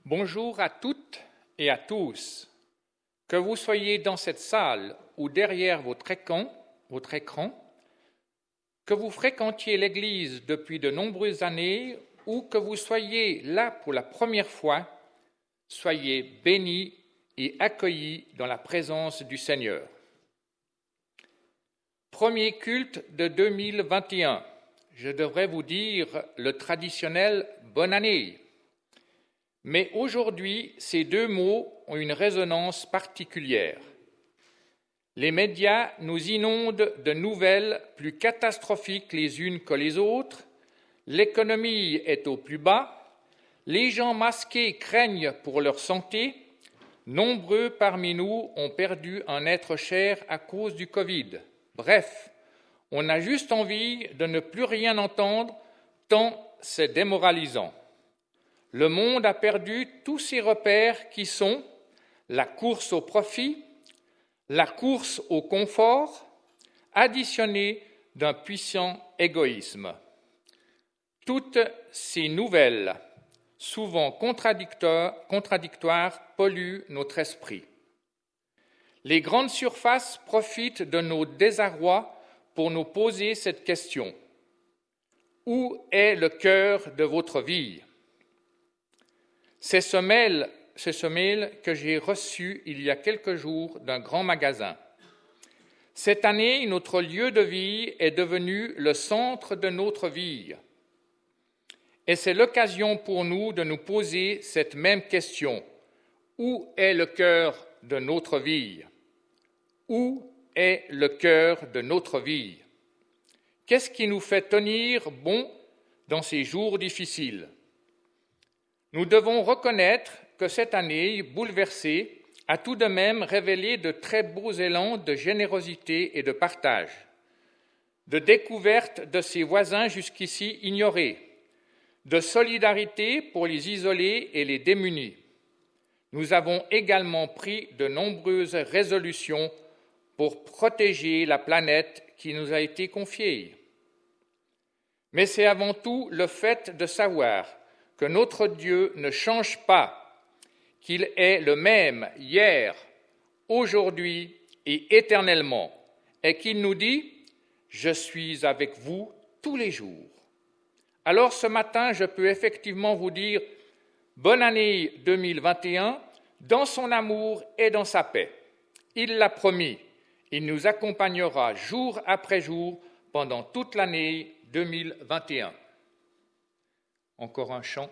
Bonjour à toutes et à tous. Que vous soyez dans cette salle ou derrière votre écran, que vous fréquentiez l'Église depuis de nombreuses années ou que vous soyez là pour la première fois, soyez bénis et accueillis dans la présence du Seigneur. Premier culte de 2021. Je devrais vous dire le traditionnel « bonne année ». Mais aujourd'hui, ces deux mots ont une résonance particulière. Les médias nous inondent de nouvelles plus catastrophiques les unes que les autres, l'économie est au plus bas, les gens masqués craignent pour leur santé, nombreux parmi nous ont perdu un être cher à cause du Covid. Bref, on a juste envie de ne plus rien entendre tant c'est démoralisant. Le monde a perdu tous ses repères qui sont la course au profit, la course au confort, additionnée d'un puissant égoïsme. Toutes ces nouvelles, souvent contradictoires, polluent notre esprit. Les grandes surfaces profitent de nos désarrois pour nous poser cette question. Où est le cœur de votre vie ? C'est ce mail que j'ai reçu il y a quelques jours d'un grand magasin. Cette année, notre lieu de vie est devenu le centre de notre vie. Et c'est l'occasion pour nous de nous poser cette même question. Où est le cœur de notre vie ? Où est le cœur de notre vie ? Qu'est-ce qui nous fait tenir bon dans ces jours difficiles ? Nous devons reconnaître que cette année bouleversée a tout de même révélé de très beaux élans de générosité et de partage, de découverte de ses voisins jusqu'ici ignorés, de solidarité pour les isolés et les démunis. Nous avons également pris de nombreuses résolutions pour protéger la planète qui nous a été confiée. Mais c'est avant tout le fait de savoir que notre Dieu ne change pas, qu'il est le même hier, aujourd'hui et éternellement, et qu'il nous dit « Je suis avec vous tous les jours ». Alors ce matin, je peux effectivement vous dire « Bonne année 2021 » dans son amour et dans sa paix. Il l'a promis, il nous accompagnera jour après jour pendant toute l'année 2021. Encore un chant.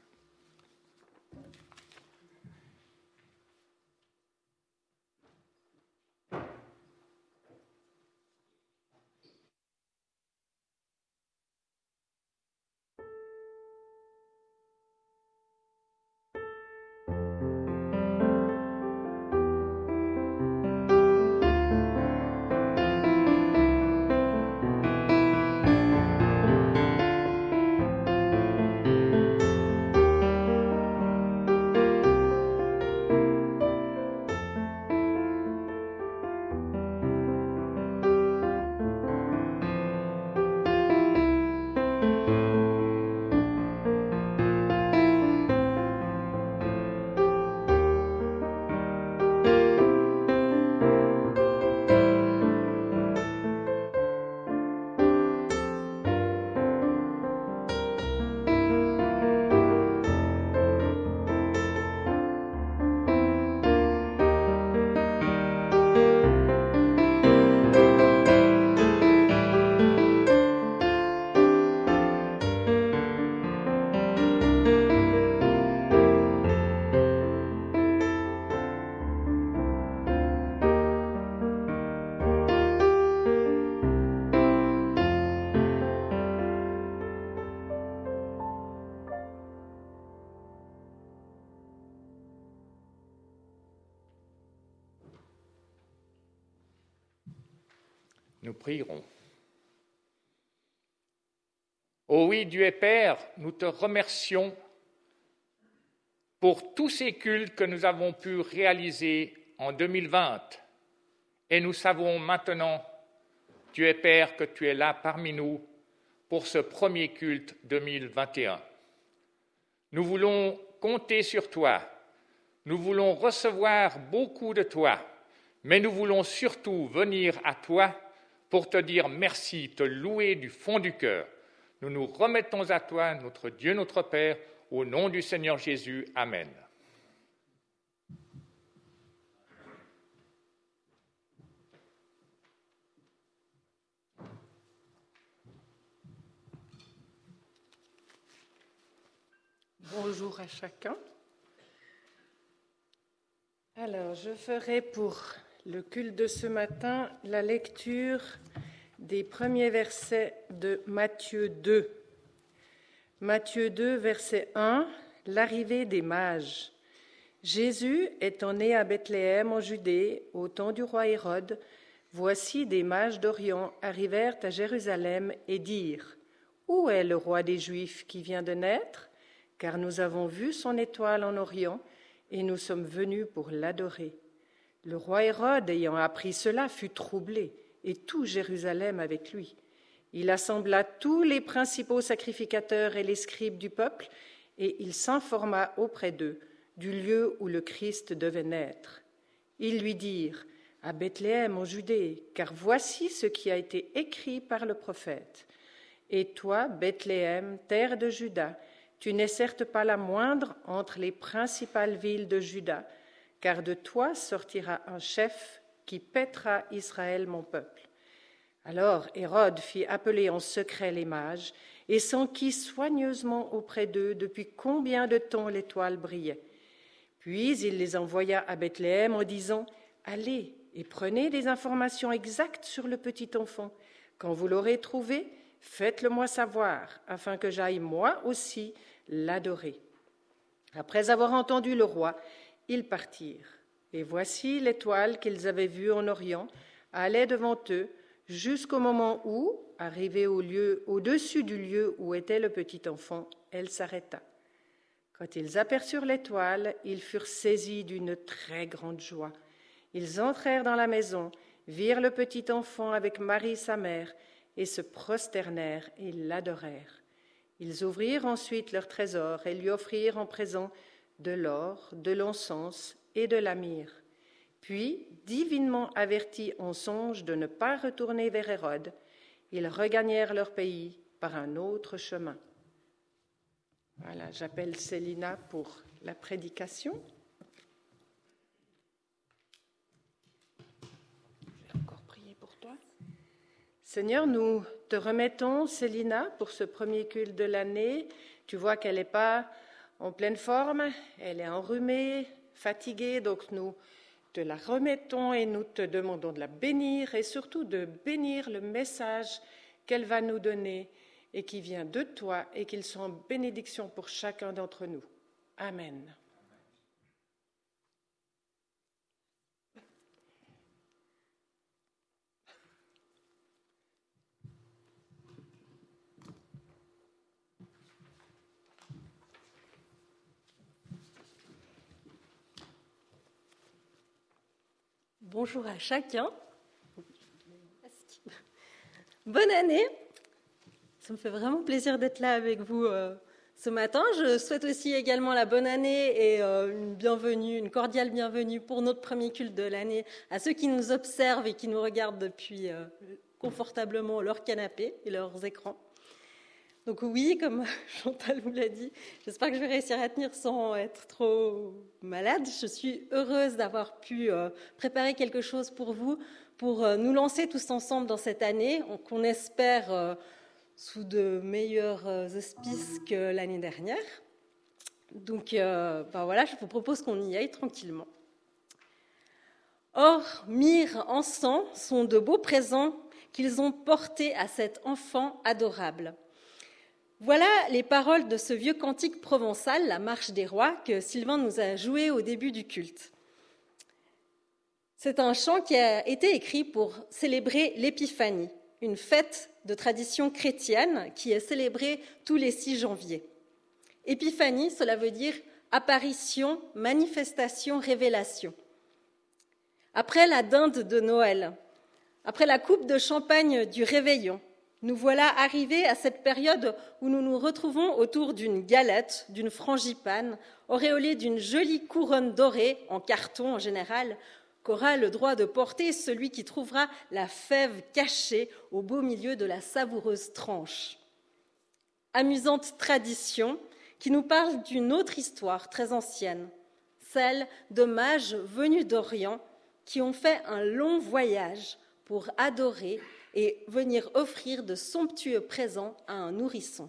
Nous prierons. Oh oui, Dieu et Père, nous te remercions pour tous ces cultes que nous avons pu réaliser en 2020. Et nous savons maintenant, Dieu et Père, que tu es là parmi nous pour ce premier culte 2021. Nous voulons compter sur toi. Nous voulons recevoir beaucoup de toi, mais nous voulons surtout venir à toi pour te dire merci, te louer du fond du cœur. Nous nous remettons à toi, notre Dieu, notre Père, au nom du Seigneur Jésus. Amen. Bonjour à chacun. Alors, je ferai pour le culte de ce matin la lecture des premiers versets de Matthieu 2. Matthieu 2, verset 1, l'arrivée des mages. Jésus étant né à Bethléem en Judée, au temps du roi Hérode, voici des mages d'Orient arrivèrent à Jérusalem et dirent : Où est le roi des Juifs qui vient de naître ? Car nous avons vu son étoile en Orient et nous sommes venus pour l'adorer. Le roi Hérode, ayant appris cela, fut troublé, et tout Jérusalem avec lui. Il assembla tous les principaux sacrificateurs et les scribes du peuple, et il s'informa auprès d'eux du lieu où le Christ devait naître. Ils lui dirent : À Bethléem en Judée, car voici ce qui a été écrit par le prophète. Et toi, Bethléem, terre de Juda, tu n'es certes pas la moindre entre les principales villes de Juda, car de toi sortira un chef qui paîtra Israël, mon peuple. Alors Hérode fit appeler en secret les mages et s'enquit soigneusement auprès d'eux depuis combien de temps l'étoile brillait. Puis il les envoya à Bethléem en disant : Allez et prenez des informations exactes sur le petit enfant. Quand vous l'aurez trouvé, faites-le moi savoir, afin que j'aille moi aussi l'adorer. Après avoir entendu le roi, ils partirent. Et voici l'étoile qu'ils avaient vue en Orient allait devant eux jusqu'au moment où, arrivée au-dessus du lieu où était le petit enfant, elle s'arrêta. Quand ils aperçurent l'étoile, ils furent saisis d'une très grande joie. Ils entrèrent dans la maison, virent le petit enfant avec Marie sa mère, et se prosternèrent et l'adorèrent. Ils ouvrirent ensuite leur trésor et lui offrirent en présent de l'or, de l'encens et de la myrrhe. Puis, divinement avertis en songe de ne pas retourner vers Hérode, ils regagnèrent leur pays par un autre chemin. Voilà, j'appelle Célina pour la prédication. Je vais encore prier pour toi. Seigneur, nous te remettons Célina pour ce premier culte de l'année. Tu vois qu'elle n'est pas en pleine forme, elle est enrhumée, fatiguée, donc nous te la remettons et nous te demandons de la bénir et surtout de bénir le message qu'elle va nous donner et qui vient de toi et qu'il soit en bénédiction pour chacun d'entre nous. Amen. Bonjour à chacun. Bonne année. Ça me fait vraiment plaisir d'être là avec vous ce matin. Je souhaite aussi également la bonne année et une cordiale bienvenue pour notre premier culte de l'année à ceux qui nous observent et qui nous regardent depuis confortablement leur canapé et leurs écrans. Donc oui, comme Chantal vous l'a dit, j'espère que je vais réussir à tenir sans être trop malade. Je suis heureuse d'avoir pu préparer quelque chose pour vous, pour nous lancer tous ensemble dans cette année, qu'on espère sous de meilleurs auspices que l'année dernière. Donc voilà, je vous propose qu'on y aille tranquillement. Or, myrrhe, encens sont de beaux présents qu'ils ont portés à cet enfant adorable. Voilà les paroles de ce vieux cantique provençal, la Marche des Rois, que Sylvain nous a joué au début du culte. C'est un chant qui a été écrit pour célébrer l'Épiphanie, une fête de tradition chrétienne qui est célébrée tous les 6 janvier. Épiphanie, cela veut dire apparition, manifestation, révélation. Après la dinde de Noël, après la coupe de champagne du réveillon, Nous voilà arrivés à cette période où nous nous retrouvons autour d'une galette, d'une frangipane, auréolée d'une jolie couronne dorée, en carton en général, qu'aura le droit de porter celui qui trouvera la fève cachée au beau milieu de la savoureuse tranche. Amusante tradition qui nous parle d'une autre histoire très ancienne, celle de mages venus d'Orient qui ont fait un long voyage pour adorer et venir offrir de somptueux présents à un nourrisson.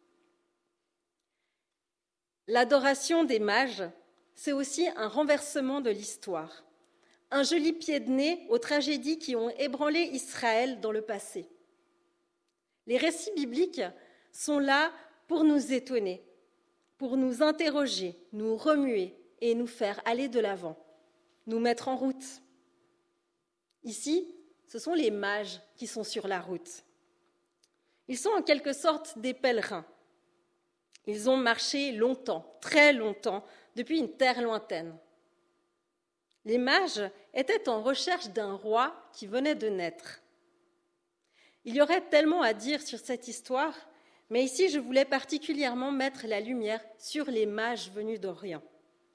L'adoration des mages, c'est aussi un renversement de l'histoire, un joli pied de nez aux tragédies qui ont ébranlé Israël dans le passé. Les récits bibliques sont là pour nous étonner, pour nous interroger, nous remuer et nous faire aller de l'avant, nous mettre en route. Ici, ce sont les mages qui sont sur la route. Ils sont en quelque sorte des pèlerins. Ils ont marché longtemps, très longtemps, depuis une terre lointaine. Les mages étaient en recherche d'un roi qui venait de naître. Il y aurait tellement à dire sur cette histoire, mais ici je voulais particulièrement mettre la lumière sur les mages venus d'Orient.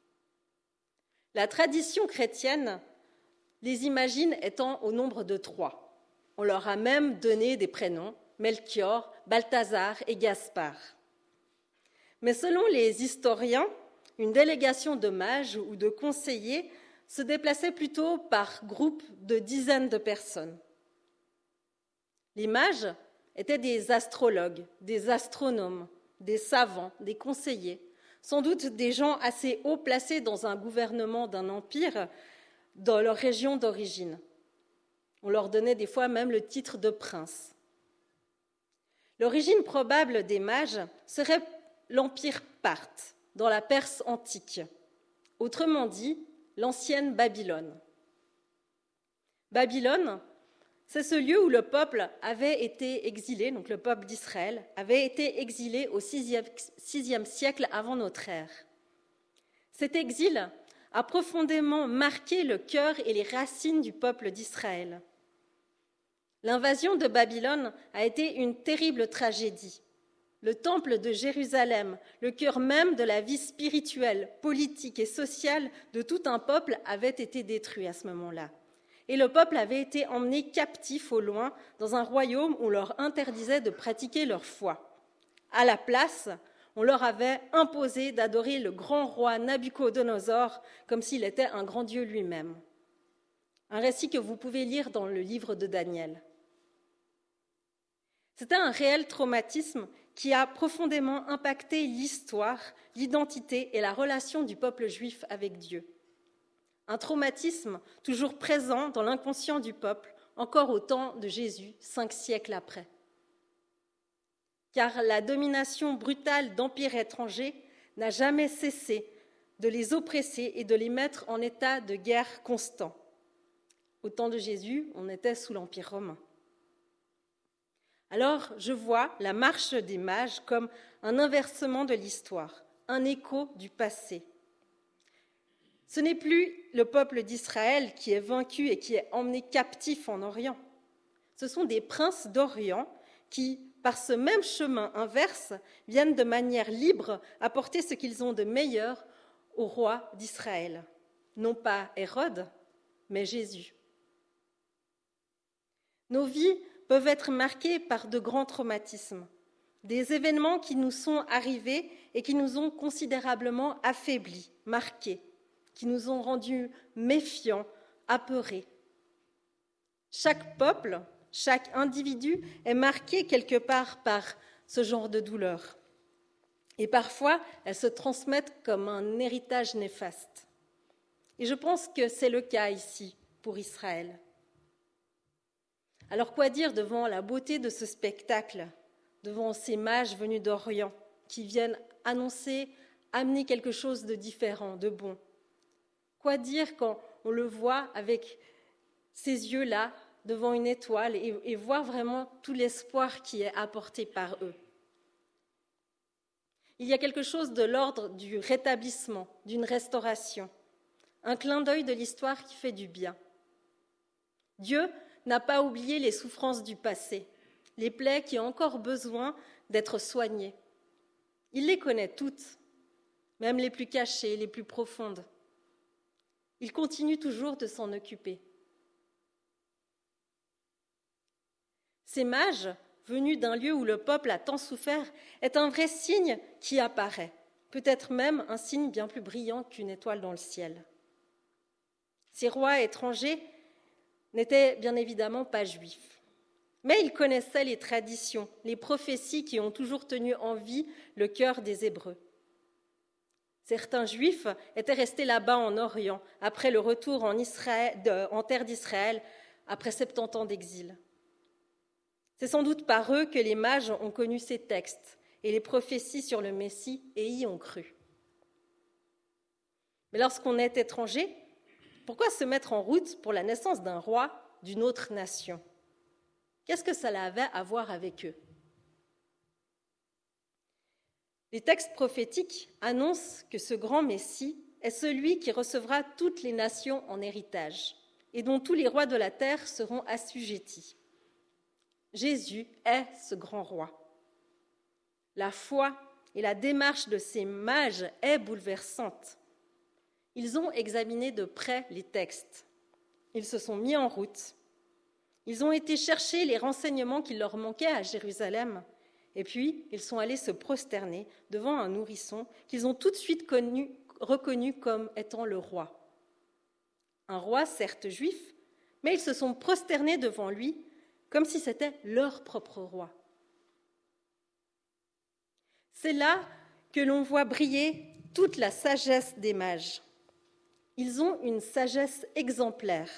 La tradition chrétienne les imagine étant au nombre de 3. On leur a même donné des prénoms, Melchior, Balthazar et Gaspard. Mais selon les historiens, une délégation de mages ou de conseillers se déplaçait plutôt par groupe de dizaines de personnes. Les mages étaient des astrologues, des astronomes, des savants, des conseillers, sans doute des gens assez haut placés dans un gouvernement d'un empire dans leur région d'origine. On leur donnait des fois même le titre de prince. L'origine probable des mages serait l'empire parthe, dans la Perse antique, autrement dit, l'ancienne Babylone. Babylone, c'est ce lieu où le peuple avait été exilé, donc le peuple d'Israël, avait été exilé au VIe siècle avant notre ère. Cet exil a profondément marqué le cœur et les racines du peuple d'Israël. L'invasion de Babylone a été une terrible tragédie. Le temple de Jérusalem, le cœur même de la vie spirituelle, politique et sociale de tout un peuple, avait été détruit à ce moment-là. Et le peuple avait été emmené captif au loin dans un royaume où on leur interdisait de pratiquer leur foi. À la place, on leur avait imposé d'adorer le grand roi Nabuchodonosor comme s'il était un grand dieu lui-même. Un récit que vous pouvez lire dans le livre de Daniel. C'était un réel traumatisme qui a profondément impacté l'histoire, l'identité et la relation du peuple juif avec Dieu. Un traumatisme toujours présent dans l'inconscient du peuple, encore au temps de Jésus, 5 siècles après. Car la domination brutale d'empires étrangers n'a jamais cessé de les oppresser et de les mettre en état de guerre constant. Au temps de Jésus, on était sous l'Empire romain. Alors, je vois la marche des mages comme un inversement de l'histoire, un écho du passé. Ce n'est plus le peuple d'Israël qui est vaincu et qui est emmené captif en Orient. Ce sont des princes d'Orient qui, par ce même chemin inverse, viennent de manière libre apporter ce qu'ils ont de meilleur au roi d'Israël. Non pas Hérode, mais Jésus. Nos vies peuvent être marquées par de grands traumatismes, des événements qui nous sont arrivés et qui nous ont considérablement affaiblis, marqués, qui nous ont rendus méfiants, apeurés. Chaque peuple, chaque individu est marqué quelque part par ce genre de douleur. Et parfois, elles se transmettent comme un héritage néfaste. Et je pense que c'est le cas ici pour Israël. Alors quoi dire devant la beauté de ce spectacle, devant ces mages venus d'Orient qui viennent annoncer, amener quelque chose de différent, de bon? Quoi dire quand on le voit avec ces yeux-là devant une étoile et voir vraiment tout l'espoir qui est apporté par eux? Il y a quelque chose de l'ordre du rétablissement, d'une restauration, un clin d'œil de l'histoire qui fait du bien. Dieu n'a pas oublié les souffrances du passé. les plaies qui ont encore besoin d'être soignées. Il les connaît toutes, même les plus cachées, les plus profondes. Il continue toujours de s'en occuper. Ces mages, venus d'un lieu où le peuple a tant souffert, est un vrai signe qui apparaît, peut-être même un signe bien plus brillant qu'une étoile dans le ciel. Ces rois étrangers n'étaient bien évidemment pas juifs, mais ils connaissaient les traditions, les prophéties qui ont toujours tenu en vie le cœur des Hébreux. Certains Juifs étaient restés là-bas en Orient, après le retour en terre d'Israël, après 70 ans d'exil. C'est sans doute par eux que les mages ont connu ces textes et les prophéties sur le Messie et y ont cru. Mais lorsqu'on est étranger, pourquoi se mettre en route pour la naissance d'un roi d'une autre nation? Qu'est-ce que ça avait à voir avec eux? Les textes prophétiques annoncent que ce grand Messie est celui qui recevra toutes les nations en héritage et dont tous les rois de la terre seront assujettis. Jésus est ce grand roi. La foi et la démarche de ces mages est bouleversante. Ils ont examiné de près les textes. Ils se sont mis en route. Ils ont été chercher les renseignements qui leur manquaient à Jérusalem. Et puis, ils sont allés se prosterner devant un nourrisson qu'ils ont tout de suite reconnu comme étant le roi. Un roi, certes juif, mais ils se sont prosternés devant lui comme si c'était leur propre roi. C'est là que l'on voit briller toute la sagesse des mages. Ils ont une sagesse exemplaire.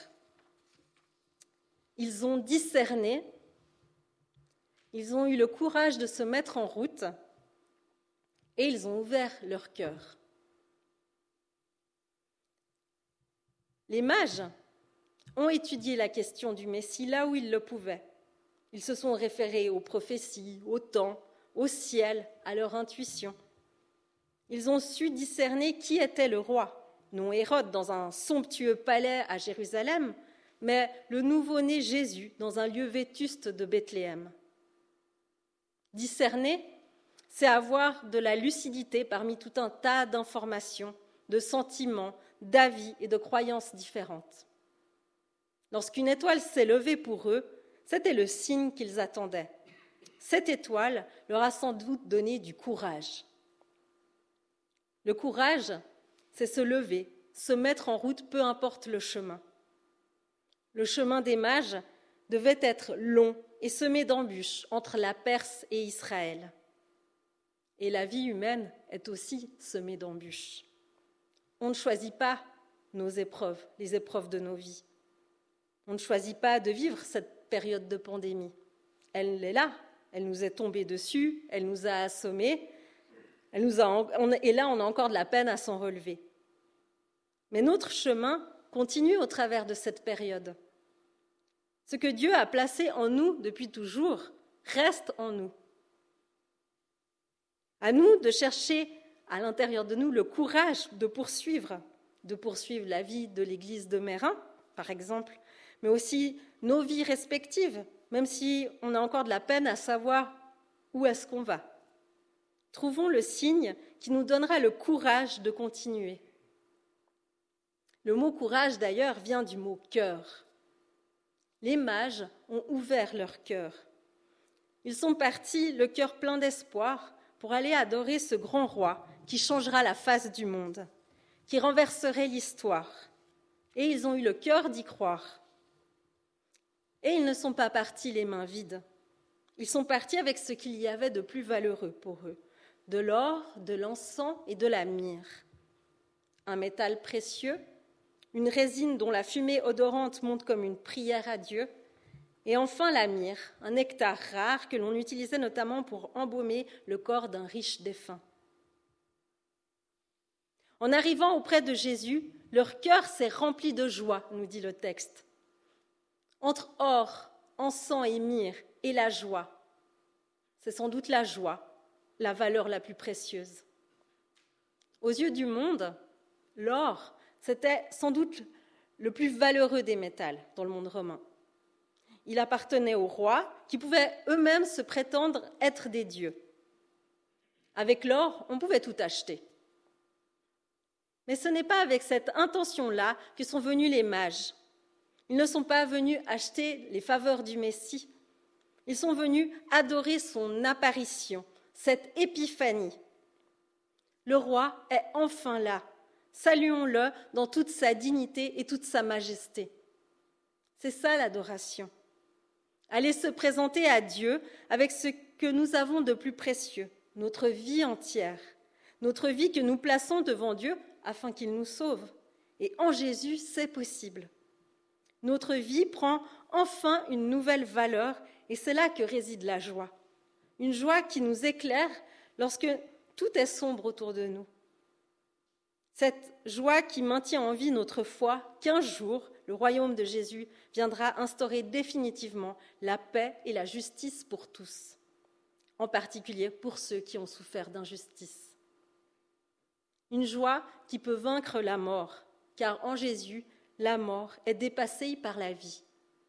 Ils ont discerné, ils ont eu le courage de se mettre en route et ils ont ouvert leur cœur. Les mages ont étudié la question du Messie là où ils le pouvaient. Ils se sont référés aux prophéties, au temps, au ciel, à leur intuition. Ils ont su discerner qui était le roi, non Hérode dans un somptueux palais à Jérusalem, mais le nouveau-né Jésus dans un lieu vétuste de Bethléem. Discerner, c'est avoir de la lucidité parmi tout un tas d'informations, de sentiments, d'avis et de croyances différentes. Lorsqu'une étoile s'est levée pour eux, c'était le signe qu'ils attendaient. Cette étoile leur a sans doute donné du courage. Le courage, c'est se lever, se mettre en route, peu importe le chemin. Le chemin des mages devait être long et semé d'embûches entre la Perse et Israël. Et la vie humaine est aussi semée d'embûches. On ne choisit pas nos épreuves, les épreuves de nos vies. On ne choisit pas de vivre cette période de pandémie. Elle est là, elle nous est tombée dessus, elle nous a assommés, et là on a encore de la peine à s'en relever. Mais notre chemin continue au travers de cette période. Ce que Dieu a placé en nous depuis toujours reste en nous. À nous de chercher à l'intérieur de nous le courage de poursuivre la vie de l'église de Mérin, par exemple, mais aussi nos vies respectives, même si on a encore de la peine à savoir où est-ce qu'on va. Trouvons le signe qui nous donnera le courage de continuer. Le mot courage, d'ailleurs, vient du mot cœur. Les mages ont ouvert leur cœur. Ils sont partis, le cœur plein d'espoir, pour aller adorer ce grand roi qui changera la face du monde, qui renverserait l'histoire. Et ils ont eu le cœur d'y croire. Et ils ne sont pas partis les mains vides. Ils sont partis avec ce qu'il y avait de plus valeureux pour eux, de l'or, de l'encens et de la myrrhe. Un métal précieux, une résine dont la fumée odorante monte comme une prière à Dieu, et enfin la myrrhe, un nectar rare que l'on utilisait notamment pour embaumer le corps d'un riche défunt. En arrivant auprès de Jésus, leur cœur s'est rempli de joie, nous dit le texte. Entre or, encens et myrrhe et la joie, c'est sans doute la joie, la valeur la plus précieuse. Aux yeux du monde, l'or, c'était sans doute le plus valeureux des métals dans le monde romain. il appartenait aux rois qui pouvaient eux-mêmes se prétendre être des dieux. Avec l'or, on pouvait tout acheter. Mais ce n'est pas avec cette intention-là que sont venus les mages. Ils ne sont pas venus acheter les faveurs du Messie. Ils sont venus adorer son apparition, cette épiphanie. Le roi est enfin là. Saluons-le dans toute sa dignité et toute sa majesté. C'est ça l'adoration. Aller se présenter à Dieu avec ce que nous avons de plus précieux, notre vie entière, notre vie que nous plaçons devant Dieu afin qu'il nous sauve. Et en Jésus, c'est possible. Notre vie prend enfin une nouvelle valeur et c'est là que réside la joie. Une joie qui nous éclaire lorsque tout est sombre autour de nous. Cette joie qui maintient en vie notre foi qu'un jour, le royaume de Jésus viendra instaurer définitivement la paix et la justice pour tous, en particulier pour ceux qui ont souffert d'injustice. Une joie qui peut vaincre la mort, car en Jésus, la mort est dépassée par la vie.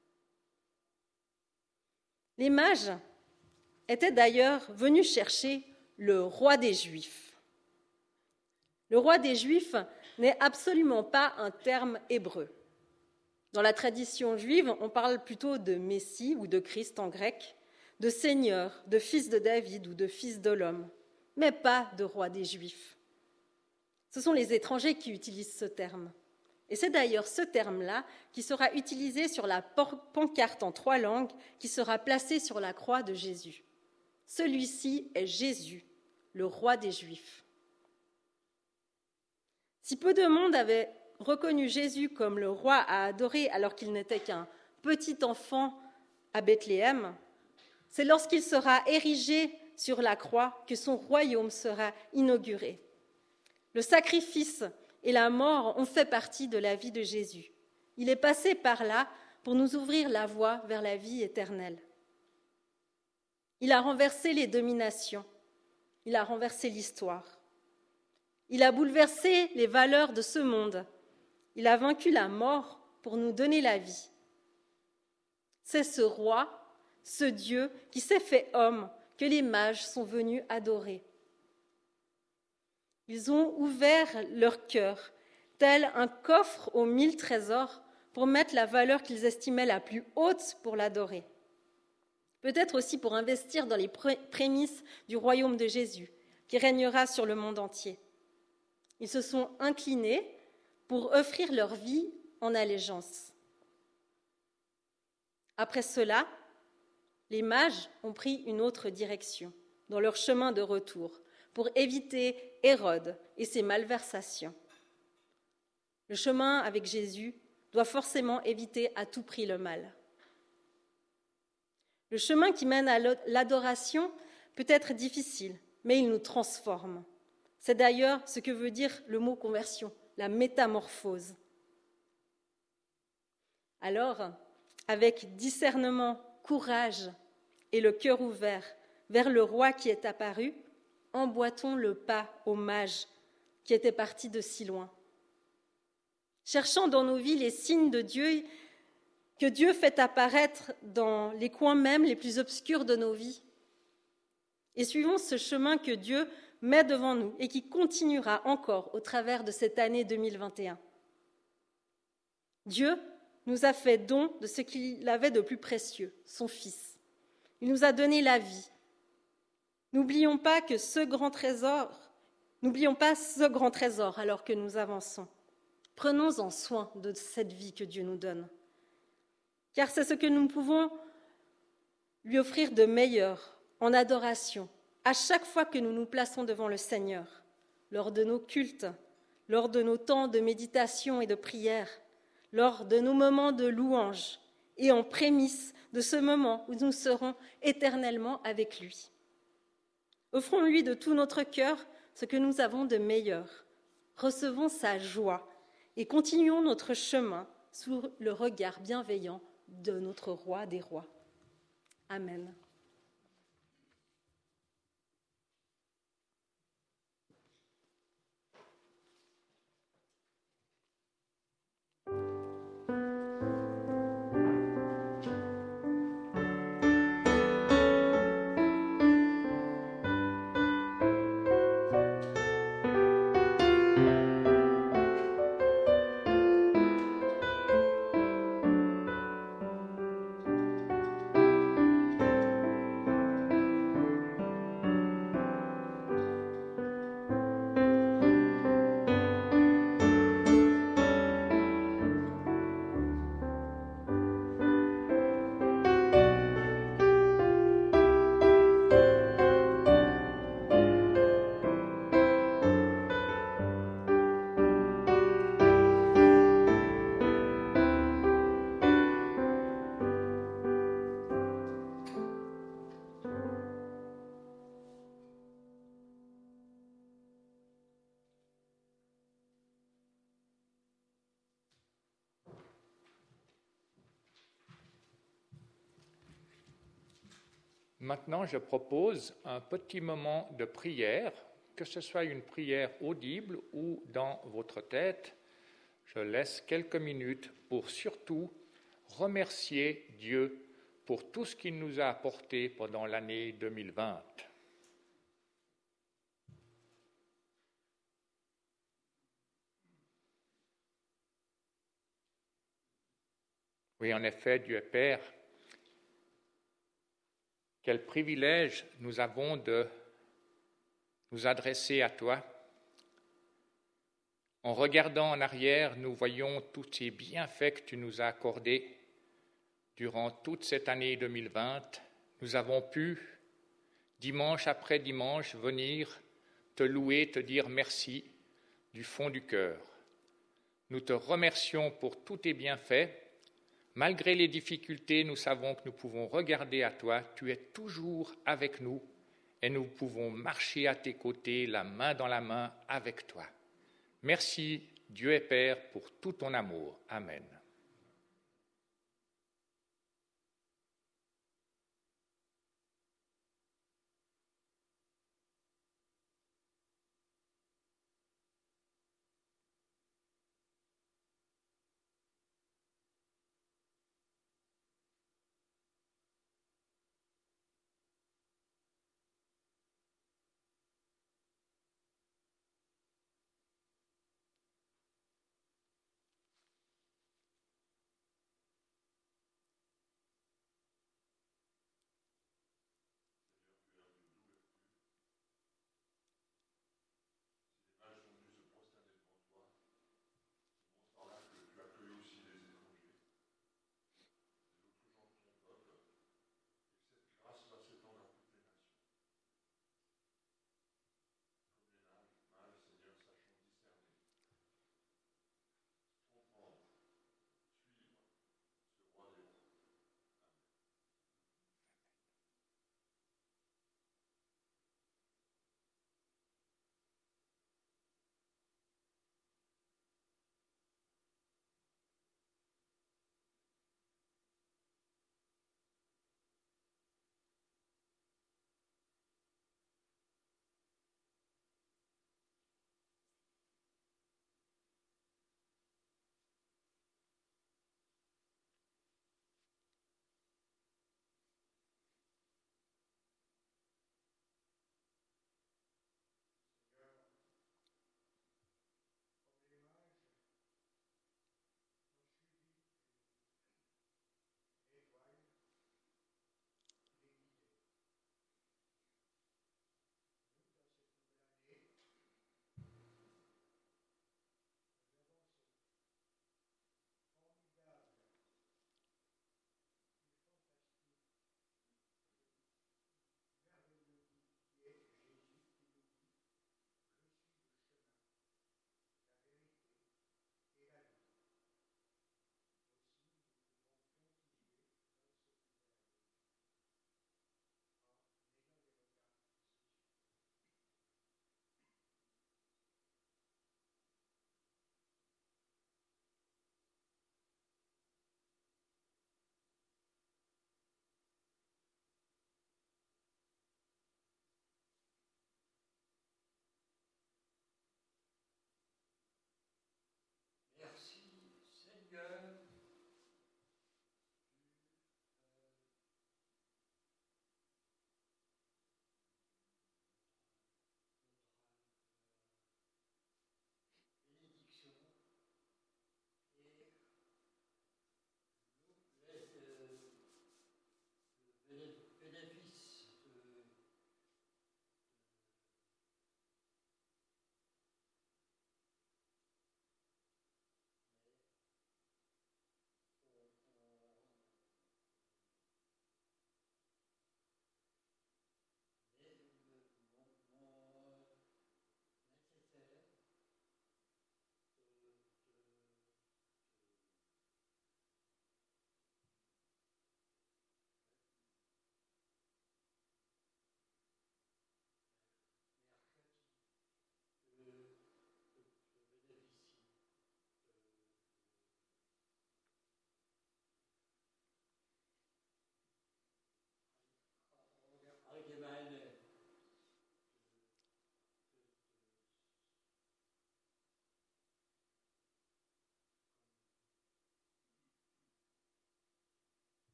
Les mages étaient d'ailleurs venus chercher le roi des Juifs. Le roi des Juifs n'est absolument pas un terme hébreu. Dans la tradition juive, on parle plutôt de Messie ou de Christ en grec, de Seigneur, de fils de David ou de fils de l'homme, mais pas de roi des Juifs. Ce sont les étrangers qui utilisent ce terme. Et c'est d'ailleurs ce terme-là qui sera utilisé sur la pancarte en 3 langues qui sera placée sur la croix de Jésus. Celui-ci est Jésus, le roi des Juifs. Si peu de monde avait reconnu Jésus comme le roi à adorer alors qu'il n'était qu'un petit enfant à Bethléem, c'est lorsqu'il sera érigé sur la croix que son royaume sera inauguré. Le sacrifice et la mort ont fait partie de la vie de Jésus. Il est passé par là pour nous ouvrir la voie vers la vie éternelle. Il a renversé les dominations, il a renversé l'histoire. Il a bouleversé les valeurs de ce monde. Il a vaincu la mort pour nous donner la vie. C'est ce roi, ce Dieu qui s'est fait homme que les mages sont venus adorer. Ils ont ouvert leur cœur, tel un coffre aux 1000 trésors, pour mettre la valeur qu'ils estimaient la plus haute pour l'adorer. Peut-être aussi pour investir dans les prémices du royaume de Jésus, qui régnera sur le monde entier. Ils se sont inclinés pour offrir leur vie en allégeance. Après cela, les mages ont pris une autre direction dans leur chemin de retour pour éviter Hérode et ses malversations. Le chemin avec Jésus doit forcément éviter à tout prix le mal. Le chemin qui mène à l'adoration peut être difficile, mais il nous transforme. C'est d'ailleurs ce que veut dire le mot conversion, la métamorphose. Alors, avec discernement, courage et le cœur ouvert vers le roi qui est apparu, emboîtons le pas aux mages qui étaient partis de si loin. Cherchant dans nos vies les signes de Dieu que Dieu fait apparaître dans les coins même les plus obscurs de nos vies. Et suivons ce chemin que Dieu met devant nous et qui continuera encore au travers de cette année 2021. Dieu nous a fait don de ce qu'il avait de plus précieux, son Fils. Il nous a donné la vie. N'oublions pas ce grand trésor alors que nous avançons. Prenons-en soin de cette vie que Dieu nous donne. Car c'est ce que nous pouvons lui offrir de meilleur en adoration, à chaque fois que nous nous plaçons devant le Seigneur, lors de nos cultes, lors de nos temps de méditation et de prière, lors de nos moments de louange et en prémisse de ce moment où nous serons éternellement avec lui. Offrons-lui de tout notre cœur ce que nous avons de meilleur. Recevons sa joie et continuons notre chemin sous le regard bienveillant de notre roi des rois. Amen. Maintenant, je propose un petit moment de prière, que ce soit une prière audible ou dans votre tête. Je laisse quelques minutes pour surtout remercier Dieu pour tout ce qu'il nous a apporté pendant l'année 2020. Oui, en effet, Dieu est Père. Quel privilège nous avons de nous adresser à toi. En regardant en arrière, nous voyons tous ces bienfaits que tu nous as accordés durant toute cette année 2020. Nous avons pu, dimanche après dimanche, venir te louer, te dire merci du fond du cœur. Nous te remercions pour tous tes bienfaits. Malgré les difficultés, nous savons que nous pouvons regarder à toi. Tu es toujours avec nous et nous pouvons marcher à tes côtés, la main dans la main avec toi. Merci, Dieu et Père, pour tout ton amour. Amen.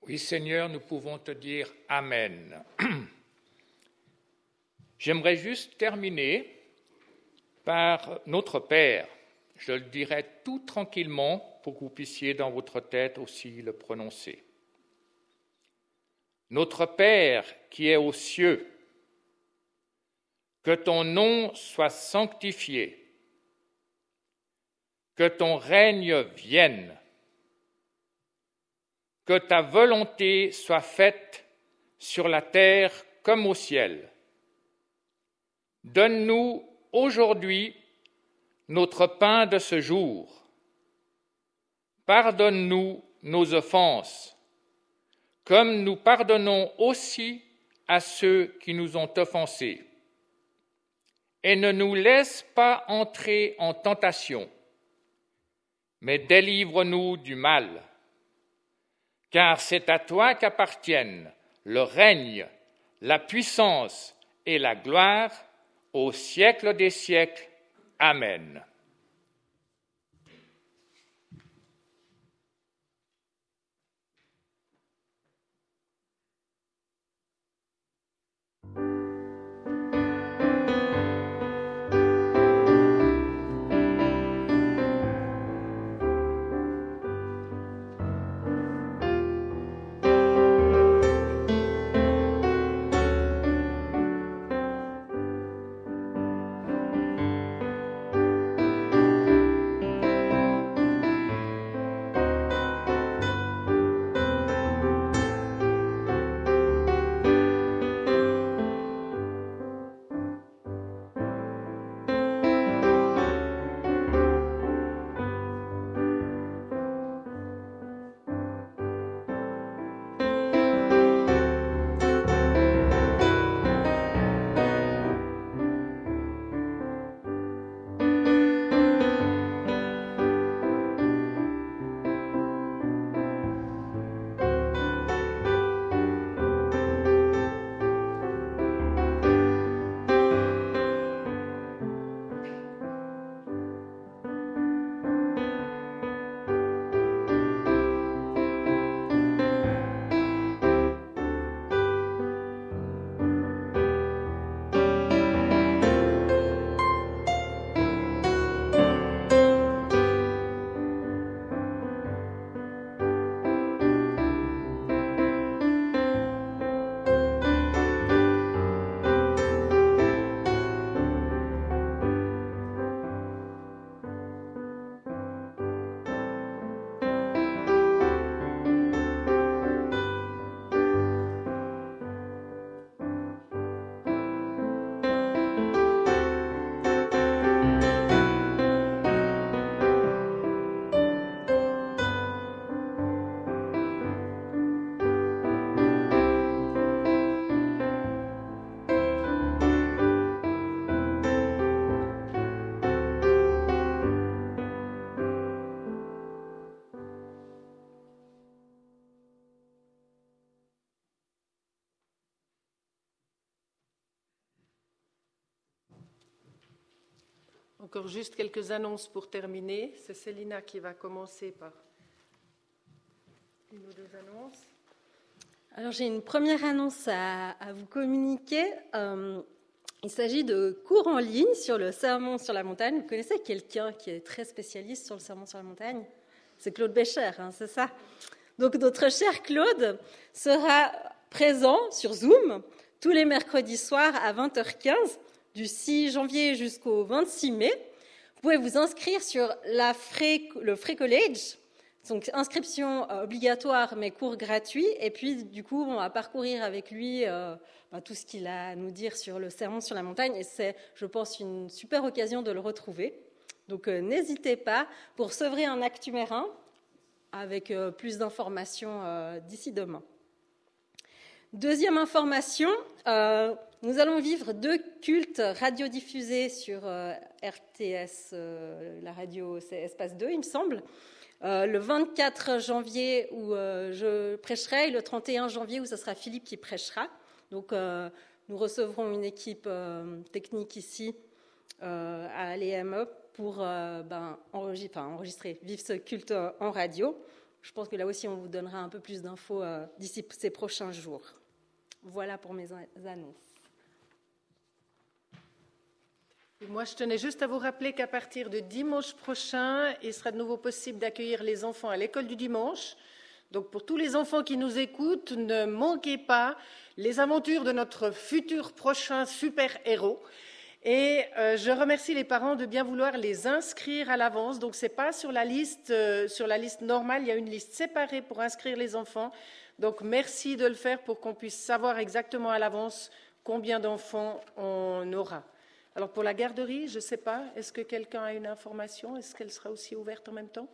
Oui, Seigneur, nous pouvons te dire Amen. J'aimerais juste terminer par notre Père. Je le dirai tout tranquillement pour que vous puissiez dans votre tête aussi le prononcer. Notre Père qui est aux cieux, que ton nom soit sanctifié, que ton règne vienne, que ta volonté soit faite sur la terre comme au ciel. Donne-nous aujourd'hui notre pain de ce jour. Pardonne-nous nos offenses, comme nous pardonnons aussi à ceux qui nous ont offensés. Et ne nous laisse pas entrer en tentation, mais délivre-nous du mal. Car c'est à toi qu'appartiennent le règne, la puissance et la gloire au siècle des siècles. Amen. Encore juste quelques annonces pour terminer. C'est Célina qui va commencer par une ou deux annonces. Alors j'ai une première annonce à vous communiquer. Il s'agit de cours en ligne sur le sermon sur la montagne. Vous connaissez quelqu'un qui est très spécialiste sur le sermon sur la montagne? C'est Claude Bécher, hein, c'est ça? Donc notre cher Claude sera présent sur Zoom tous les mercredis soirs à 20h15 du 6 janvier jusqu'au 26 mai. Vous pouvez vous inscrire sur le Free College, donc inscription obligatoire mais cours gratuit. Et puis du coup, on va parcourir avec lui tout ce qu'il a à nous dire sur le sermon sur la montagne. Et c'est, je pense, une super occasion de le retrouver. Donc n'hésitez pas pour sevrer un Actumérin avec plus d'informations d'ici demain. Deuxième information, nous allons vivre 2 cultes radiodiffusés sur RTS, la radio c'est Espace 2, il me semble. Le 24 janvier où je prêcherai et le 31 janvier où ce sera Philippe qui prêchera. Donc nous recevrons une équipe technique ici à l'EME pour enregistrer, vivre ce culte en radio. je pense que là aussi, on vous donnera un peu plus d'infos d'ici ces prochains jours. Voilà pour mes annonces. Et moi, je tenais juste à vous rappeler qu'à partir de dimanche prochain, il sera de nouveau possible d'accueillir les enfants à l'école du dimanche. Donc, pour tous les enfants qui nous écoutent, ne manquez pas les aventures de notre futur prochain super-héros. Et je remercie les parents de bien vouloir les inscrire à l'avance. Donc, ce n'est pas sur la liste normale, il y a une liste séparée pour inscrire les enfants. Donc, merci de le faire pour qu'on puisse savoir exactement à l'avance combien d'enfants on aura. Alors, pour la garderie, je ne sais pas, est-ce que quelqu'un a une information? Est-ce qu'elle sera aussi ouverte en même temps?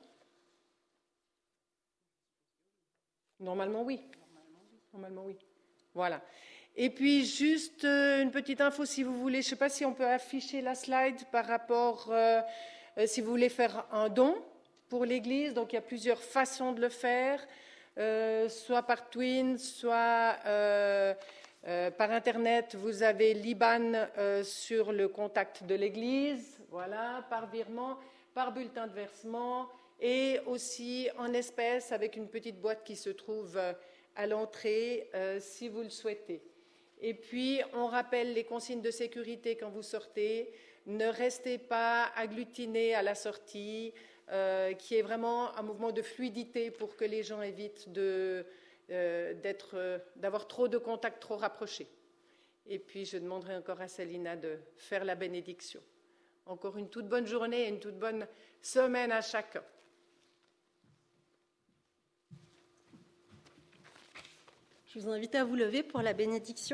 Normalement, oui. Normalement, oui. Voilà. Et puis, juste une petite info, si vous voulez, je ne sais pas si on peut afficher la slide par rapport, si vous voulez faire un don pour l'Église. Donc, il y a plusieurs façons de le faire, soit par Twin, soit par Internet. Vous avez l'IBAN sur le contact de l'Église, voilà, par virement, par bulletin de versement, et aussi en espèces avec une petite boîte qui se trouve à l'entrée, si vous le souhaitez. Et puis, on rappelle les consignes de sécurité quand vous sortez. Ne restez pas agglutinés à la sortie, qui est vraiment un mouvement de fluidité pour que les gens évitent d'avoir trop de contacts trop rapprochés. Et puis, je demanderai encore à Célina de faire la bénédiction. Encore une toute bonne journée et une toute bonne semaine à chacun. Je vous invite à vous lever pour la bénédiction.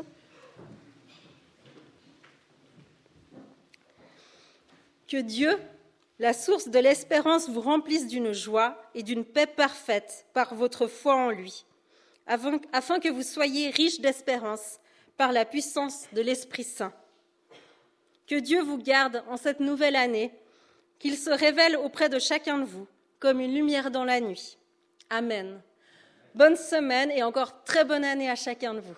Que Dieu, la source de l'espérance, vous remplisse d'une joie et d'une paix parfaite par votre foi en lui, afin que vous soyez riches d'espérance par la puissance de l'Esprit Saint. Que Dieu vous garde en cette nouvelle année, qu'il se révèle auprès de chacun de vous comme une lumière dans la nuit. Amen. Bonne semaine et encore très bonne année à chacun de vous.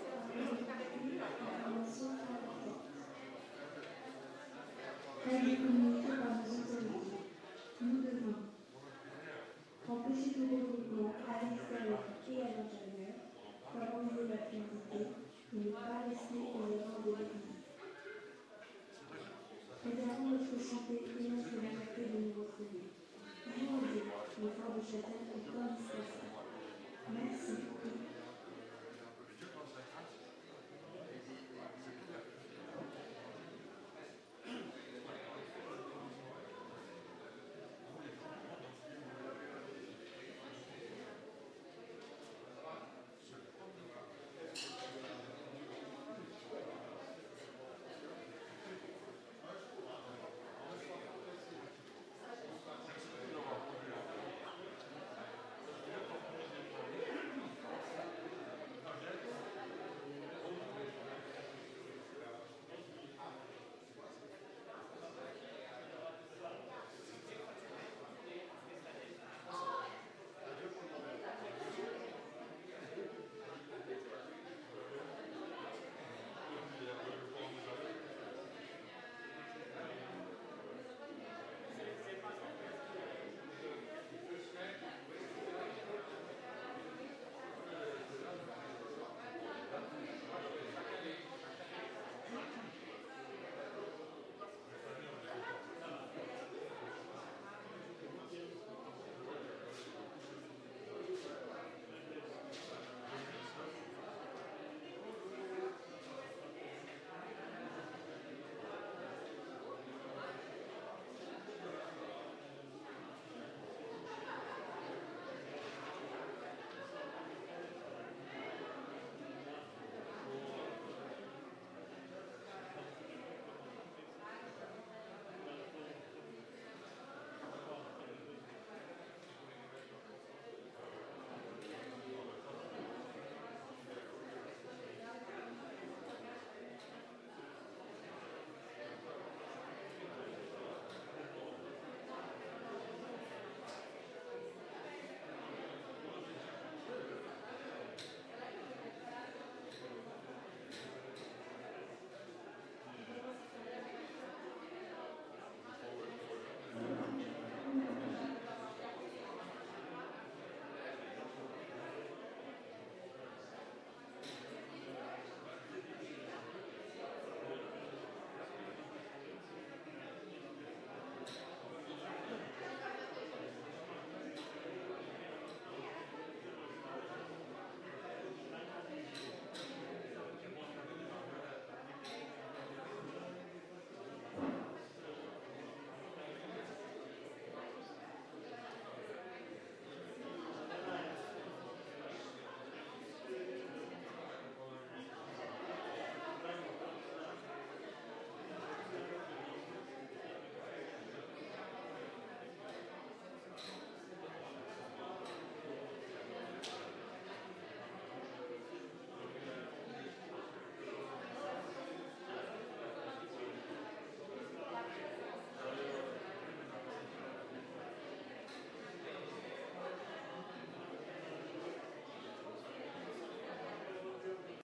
Thank you.